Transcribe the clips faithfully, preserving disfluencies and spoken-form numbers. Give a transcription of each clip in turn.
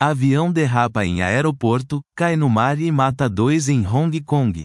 Avião derrapa em aeroporto, cai no mar e mata dois em Hong Kong.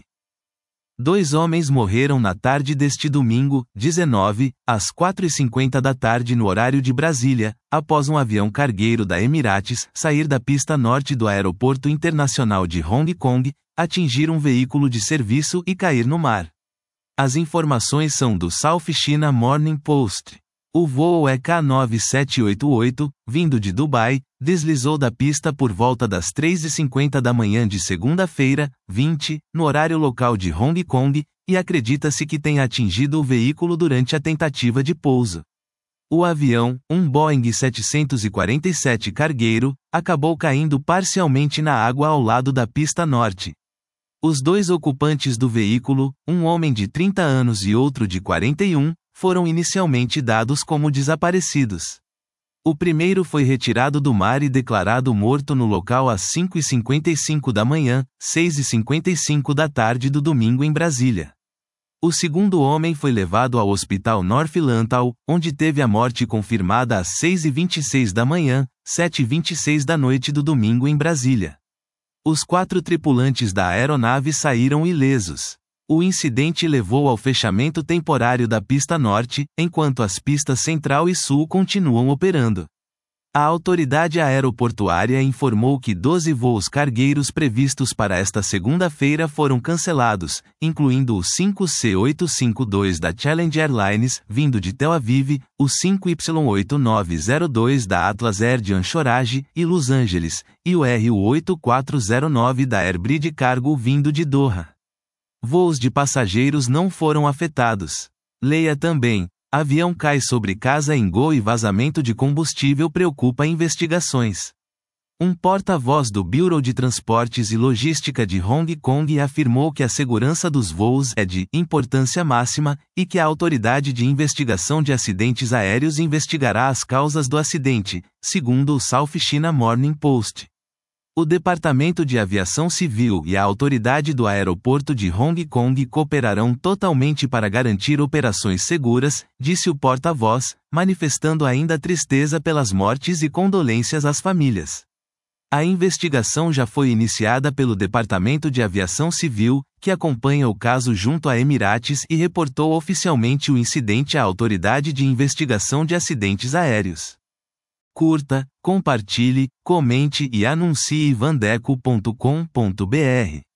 Dois homens morreram na tarde deste domingo, dezenove, às quatro e cinquenta da tarde no horário de Brasília, após um avião cargueiro da Emirates sair da pista norte do Aeroporto Internacional de Hong Kong, atingir um veículo de serviço e cair no mar. As informações são do South China Morning Post. O voo é K nove sete oito oito, vindo de Dubai, deslizou da pista por volta das três e cinquenta da manhã de segunda-feira, vinte, no horário local de Hong Kong, e acredita-se que tenha atingido o veículo durante a tentativa de pouso. O avião, um Boeing setecentos e quarenta e sete cargueiro, acabou caindo parcialmente na água ao lado da pista norte. Os dois ocupantes do veículo, um homem de trinta anos e outro de quarenta e um, foram inicialmente dados como desaparecidos. O primeiro foi retirado do mar e declarado morto no local às cinco e cinquenta e cinco da manhã, seis e cinquenta e cinco da tarde do domingo em Brasília. O segundo homem foi levado ao Hospital North Lantau, onde teve a morte confirmada às seis e vinte e seis da manhã, sete e vinte e seis da noite do domingo em Brasília. Os quatro tripulantes da aeronave saíram ilesos. O incidente levou ao fechamento temporário da pista norte, enquanto as pistas central e sul continuam operando. A autoridade aeroportuária informou que doze voos cargueiros previstos para esta segunda-feira foram cancelados, incluindo o cinco C oitocentos e cinquenta e dois da Challenge Airlines, vindo de Tel Aviv, o cinco Y oito nove zero dois da Atlas Air de Anchorage e Los Angeles, e o R U oito quatro zero nove da Airbrid Cargo vindo de Doha. Voos de passageiros não foram afetados. Leia também: avião cai sobre casa em Goa e vazamento de combustível preocupa investigações. Um porta-voz do Bureau de Transportes e Logística de Hong Kong afirmou que a segurança dos voos é de importância máxima, e que a Autoridade de Investigação de Acidentes Aéreos investigará as causas do acidente, segundo o South China Morning Post. O Departamento de Aviação Civil e a Autoridade do Aeroporto de Hong Kong cooperarão totalmente para garantir operações seguras, disse o porta-voz, manifestando ainda tristeza pelas mortes e condolências às famílias. A investigação já foi iniciada pelo Departamento de Aviação Civil, que acompanha o caso junto à Emirates e reportou oficialmente o incidente à Autoridade de Investigação de Acidentes Aéreos. Curta, compartilhe, comente e anuncie vandeco ponto com ponto br.